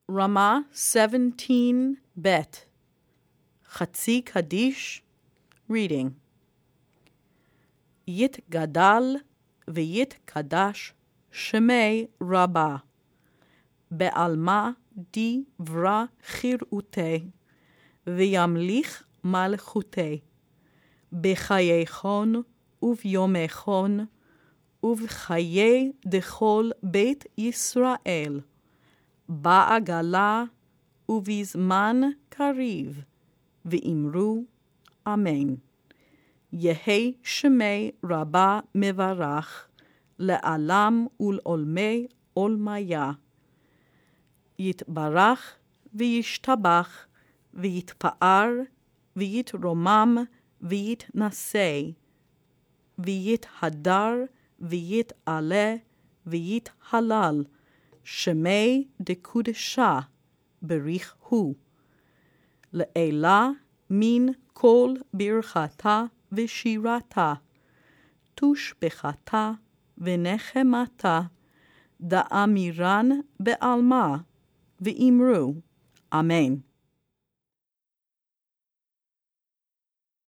רמה 17ב' חצי קדיש, reading. יתגדל ויתקדש שמי רבה, בעלמא דברה חירותי, וימליך מלכותי, בחייכון וביומכון, ובחיי דכל בית ישראל, בעגלה ובזמן קריב, ואמרו אמן. יהי שמי רבה מברך, לעלם ולעולמי עולמיה. יתברך וישתבח, ויתפאר, ויתרומם, ויתנשא, ויתהדר, ויתעלה, ויתהלל, שמי דקודשה בריך הוא. לעילה מן כל ברכתה ושירתה, תושבחתה ונחמתה, דאמירן בעלמא, ואמרו אמן.